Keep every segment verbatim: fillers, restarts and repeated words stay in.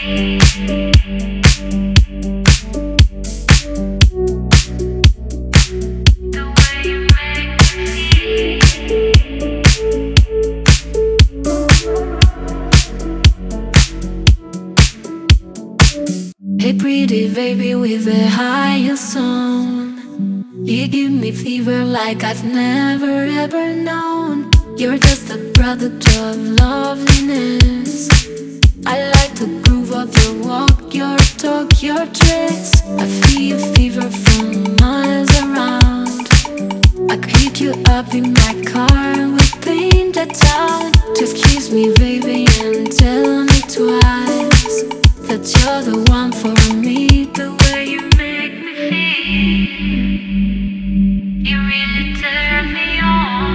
Hey pretty baby with the highest song, you give me fever like I've never ever known. You're just a product of loveliness. I like the groove of your walk, your talk, your dress. I feel fever from miles around. I could hit you up in my car and we clean the town. Just kiss me baby and tell me twice that you're the one for me. The way you make me feel, you really turn me on.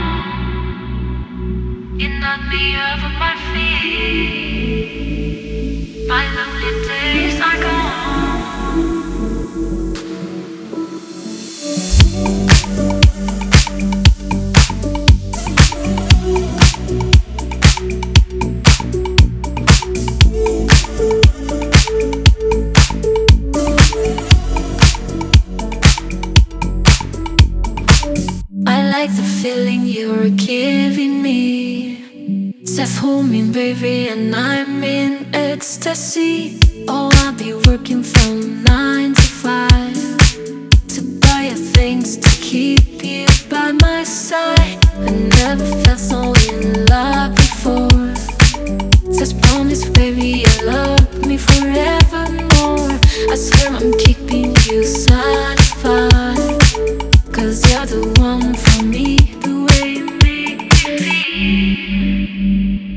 You knock me over my feet. My lonely days are gone. I like the feeling you're giving me. Says homing baby and I'm in ecstasy. Oh, I'll be working from nine to five to buy you things to keep you by my side. I never felt so in love before. Says promise baby you love me forevermore. I swear I'm keeping you satisfied, 'cause you're the one for me. The way you make me feel,